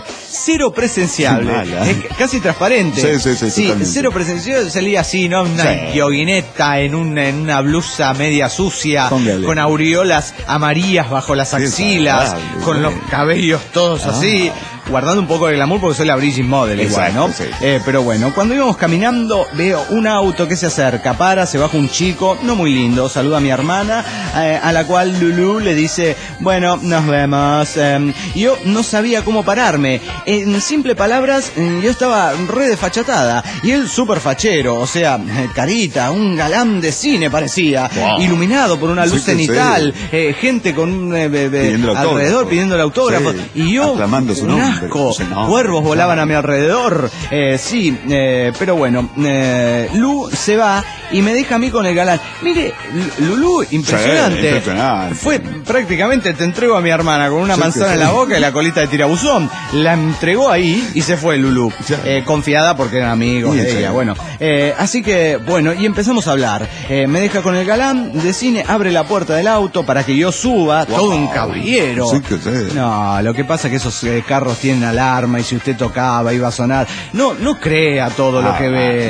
Speaker 2: Es casi transparente. Sí, cero presenciable, salía así, ¿no? Una yoguineta en una blusa media sucia, con aureolas amarillas bajo las axilas, con los cabellos todos así, guardando un poco de glamour porque soy la Brigitte Model igual, ¿no? Pero bueno, cuando íbamos caminando veo un auto que se acerca, se baja un chico, no muy lindo, saluda a mi hermana, a la cual Lulu le dice, bueno, nos vemos. Yo no sabía cómo pararme. En simple palabras, yo estaba re desfachatada y él súper fachero, o sea, carita, un galán de cine parecía, iluminado por una luz cenital, gente con alrededor pidiendo el autógrafo, y yo
Speaker 3: aclamando su nombre,
Speaker 2: cuervos volaban a mi alrededor, pero bueno, Lu se va y me deja a mí con el galán. Mire, Lulú, impresionante. Fue prácticamente, te entrego a mi hermana con una manzana en la boca y la colita de tirabuzón, la entregó ahí y se fue Lulú, confiada porque eran amigos de ella. Bueno, así que, bueno, y empezamos a hablar. Me deja con el galán de cine, abre la puerta del auto para que yo suba, todo un caballero. No, lo que pasa es que esos carros tienen alarma y si usted tocaba iba a sonar. No crea todo lo que ve.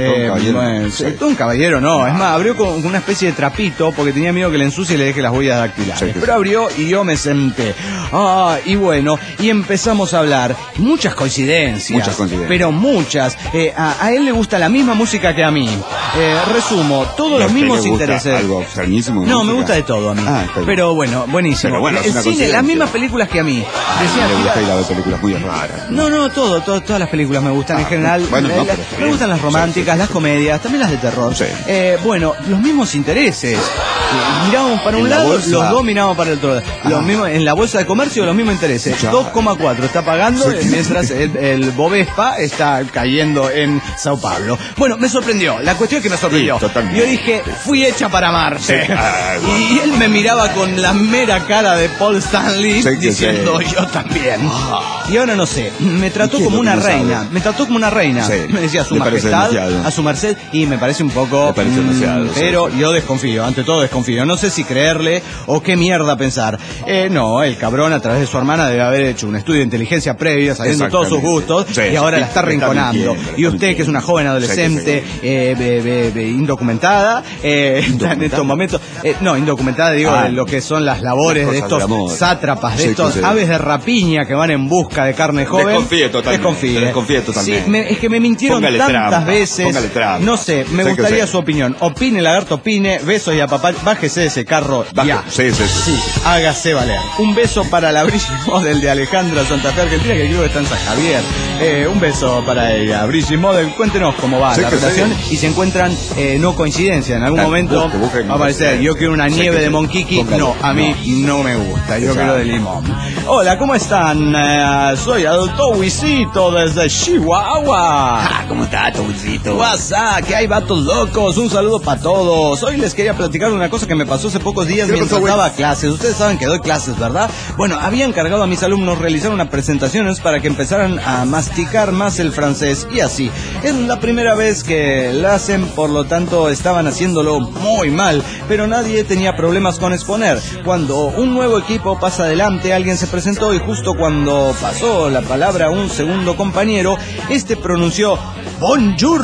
Speaker 2: Todo un caballero no. Es más, abrió con una especie de trapito porque tenía miedo que le ensucie y le deje las huellas dactilares. Pero abrió y yo me senté. Y bueno, y empezamos a hablar. Muchas coincidencias. Pero muchas. A él le gusta la misma música que a mí. Resumo, todos los mismos intereses.
Speaker 3: ¿Algo extrañísimo?
Speaker 2: No, me gusta de todo a mí. Pero bueno, buenísimo. El cine, las mismas películas que a mí.
Speaker 3: Me gusta ir a ver películas muy raras.
Speaker 2: No, todas las películas me gustan en general. Me gustan las románticas, las comedias, también las de terror. Bueno, los mismos intereses. Mirábamos para un lado, los dos mirábamos para el otro lado. Los mismos, en la bolsa de comercio, los mismos intereses. 2,4 está pagando, mientras el Bovespa está cayendo en Sao Paulo. Bueno, me sorprendió. La cuestión es que me sorprendió.
Speaker 3: Sí,
Speaker 2: yo dije, fui hecha para amarte.
Speaker 3: Sí.
Speaker 2: Y él me miraba con la mera cara de Paul Stanley diciendo, yo también. Y ahora no sé, me trató como una reina. Me trató como una reina.
Speaker 3: Sí.
Speaker 2: Me decía a su majestad, a su merced, y me parece un poco...
Speaker 3: Me parece demasiado.
Speaker 2: Pero yo desconfío, ante todo desconfío. No sé si creerle o qué mierda pensar. No, el cabrón a través de su hermana debe haber hecho un estudio de inteligencia previa, sabiendo todos sus gustos, y ahora la está rinconando. Y usted, que es una joven adolescente indocumentada, en estos momentos... no, indocumentada, digo, lo que son las labores de estos sátrapas, de estos aves de rapiña que van en busca de carne joven.
Speaker 3: Desconfíe totalmente.
Speaker 2: Sí, es que me mintieron tantas veces. No sé, me gustaría su opinión. Opine, lagarto, opine. Besos y a papá. Bájese de ese carro ya.
Speaker 3: Sí,
Speaker 2: hágase valer. Un beso para la Brigitte Model de Alejandra, Santa Fe, Argentina, que creo que está en San Javier. Un beso para ella. Brigitte Model, cuéntenos cómo va la relación y si encuentran no coincidencia. En algún momento va a aparecer. Yo quiero una nieve de Monquiqui. No, a mí no me gusta. Yo quiero de limón. Hola, ¿cómo están? Soy el Towisito desde Chihuahua.
Speaker 5: ¿Cómo está, Towisito?
Speaker 2: WhatsApp, que hay vatos locos. Un saludo para todos. Hoy les quería platicar una cosa que me pasó hace pocos días mientras daba clases. Ustedes saben que doy clases, ¿verdad? Bueno, había encargado a mis alumnos realizar unas presentaciones para que empezaran a masticar más el francés y así. Es la primera vez que la hacen, por lo tanto estaban haciéndolo muy mal, pero nadie tenía problemas con exponer. Cuando un nuevo equipo pasa adelante, alguien se presentó y justo cuando pasó la palabra un segundo compañero, este pronunció bonjour.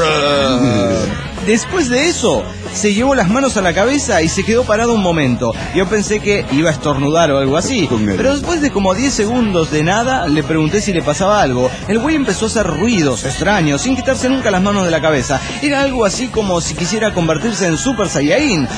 Speaker 2: Después de eso, se llevó las manos a la cabeza y se quedó parado un momento. Yo pensé que iba a estornudar o algo así, pero después de como 10 segundos de nada, le pregunté si le pasaba algo. El güey empezó a hacer ruidos extraños, sin quitarse nunca las manos de la cabeza. Era algo así como si quisiera convertirse en Super Saiyajin.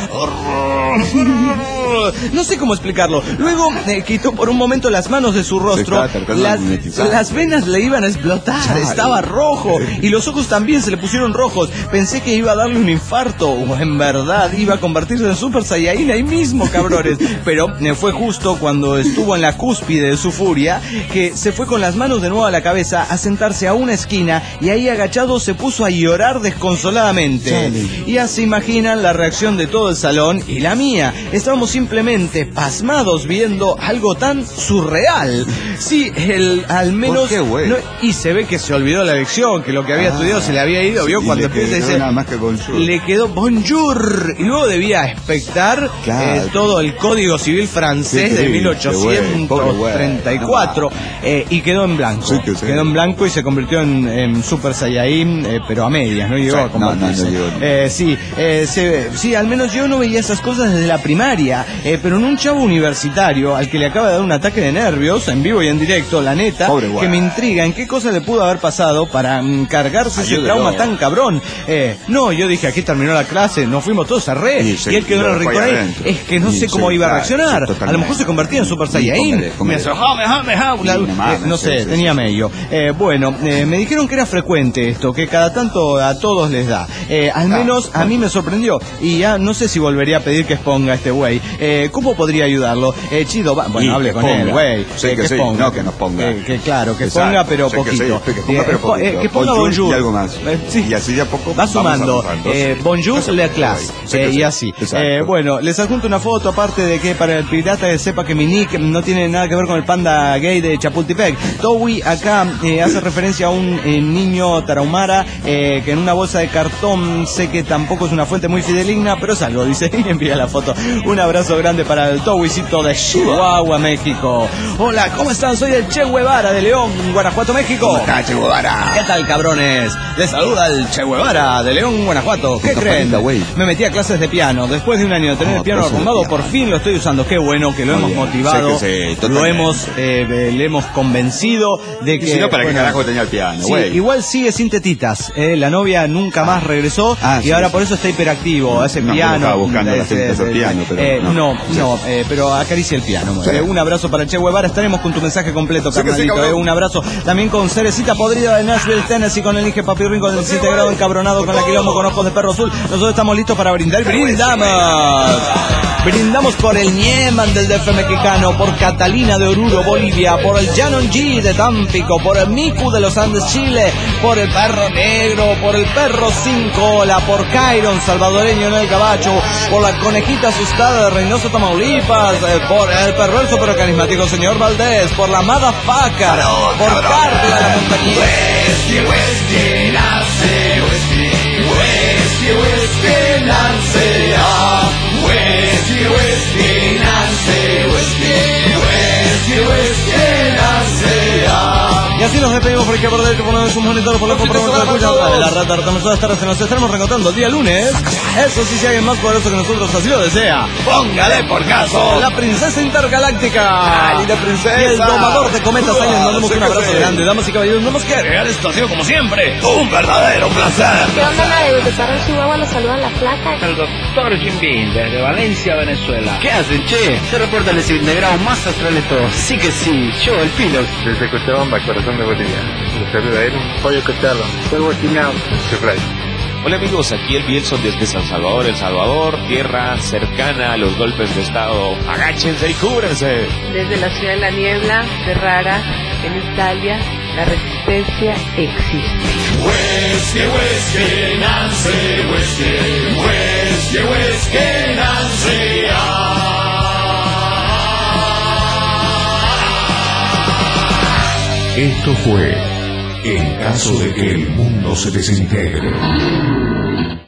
Speaker 2: No sé cómo explicarlo. Luego quitó por un momento las manos de su rostro. Las venas le iban a explotar. Estaba rojo y los ojos también se le pusieron rojos. Pensé que iba a darle un infarto. En verdad, iba a convertirse en Super Saiyajin ahí mismo, cabrones. Pero fue justo cuando estuvo en la cúspide de su furia que se fue con las manos de nuevo a la cabeza a sentarse a una esquina y ahí agachado se puso a llorar desconsoladamente. Y ya se imaginan la reacción de todo el salón y la mía. Estábamos simplemente pasmados viendo algo tan surreal. Sí, al menos... No, y se ve que se olvidó la lección, que lo que había estudiado se le había ido. Vio cuando empieza a decir... Le quedó bonjour. Y luego debía expectar todo el Código Civil francés de 1834. Y quedó en blanco. Quedó en blanco y se convirtió en Super Saiyajin, pero a medias, no llegó a convertirse. Sí, al menos yo no veía esas cosas desde la primaria, pero en un chavo universitario al que le acaba de dar un ataque de nervios en vivo y en directo, la neta, que me intriga en qué cosa le pudo haber pasado para cargarse ese trauma tan cabrón. No, yo dije, aquí terminó la clase, nos fuimos todos a re, y él quedó en el rincón ahí. Es que no sé cómo iba a reaccionar. A lo mejor se convertía en Super Saiyajin. No sé, tenía medio. Bueno, me dijeron que era frecuente esto, que cada tanto a todos les da. Al menos a mí me sorprendió. Y ya no sé si volvería a pedir que exponga a este güey. ¿Cómo podría ayudarlo? Chido, bueno, hable con él, güey.
Speaker 3: Que exponga. No, que nos ponga.
Speaker 2: Claro, que exponga, pero poquito. Que ponga bonjour.
Speaker 3: Y algo más. Y así de a poco
Speaker 2: va sumando. Bonjour la clase. Y así. Bueno, les adjunto una foto, aparte de que para el pirata sepa que mi nick no tiene nada que ver con el panda gay de Chapultepec. Towi acá hace referencia a un niño tarahumara que en una bolsa de cartón, sé que tampoco es una fuente muy fidedigna, pero es algo, dice, y envía la foto. Un abrazo grande para el Towisito de Chihuahua, México. Hola, ¿cómo están? Soy el Che Guevara de León, Guanajuato, México.
Speaker 5: ¿Cómo está, Che Guevara?
Speaker 2: ¿Qué tal, cabrones? Les saluda el Che Guevara de León, Guanajuato. ¿Qué creen? Me metí a clases de piano. Después de un año de tener el piano arrumbado, por fin lo estoy usando. Qué bueno que lo hemos motivado. Le hemos convencido de que...
Speaker 3: Si no, ¿para qué carajo tenía el piano?
Speaker 2: Sí, igual sigue sin tetitas. La novia nunca más regresó y ahora por eso está hiperactivo. Hace piano.
Speaker 3: Estaba buscando las tetitas del piano, pero
Speaker 2: pero acaricia el piano. Un abrazo para Che Guevara. Estaremos con tu mensaje completo, carnalito. Un abrazo también con Cerecita Podrida de Nashville, Tennessee, con el Inge Papirrín, con el 17 grado encabronado, con la Quilombo, con ojos de perro azul. Nosotros estamos listos para brindar. ¡Brindamos! Brindamos por el Nieman del DF mexicano, por Catalina de Oruro, Bolivia, por el Janon G de Tampico, por el Miku de los Andes, Chile, por el Perro Negro, por el Perro Sin Cola, por Cairon, salvadoreño en el Gabacho, por la Conejita Asustada de Reynoso, Tamaulipas, por el perverso pero carismático señor Valdés, por la Madafaca, por Carla la Montañita. Y así nos despedimos por aquí por derecho, ponemos un monitor por la compromiso de escucha de la rata de todas tardes. Nos estaremos reencontrando el día lunes. Eso sí, si alguien más poderoso que nosotros así lo desea, póngale por caso. La princesa intergaláctica.
Speaker 3: ¡Linda princesa!
Speaker 2: Y el domador de cometas. Ahí les mandamos un abrazo grande. Damas y caballeros, no más que agregar, esto ha sido como siempre un verdadero placer.
Speaker 8: ¿Qué onda la de Parral Chihuahua? Los saludan la flaca.
Speaker 9: El doctor Jim Beam desde Valencia, Venezuela.
Speaker 10: ¿Qué hacen, che? Se reporta el desintegrado más astral de todos. Sí que sí, yo, el Pilox.
Speaker 11: Desde Cochabamba, corazón de Bolivia. Les saluda él, Pollo Cochabamba. Soy Guatinao.
Speaker 12: Hola amigos, aquí el Bielson desde San Salvador, El Salvador, tierra cercana a los golpes de estado. Agáchense y cúbrense.
Speaker 13: Desde la ciudad de la niebla, Ferrara, en Italia, la resistencia existe.
Speaker 1: Huesque, Nancy, huesque, Nancy. Esto fue En caso de que el mundo se desintegre.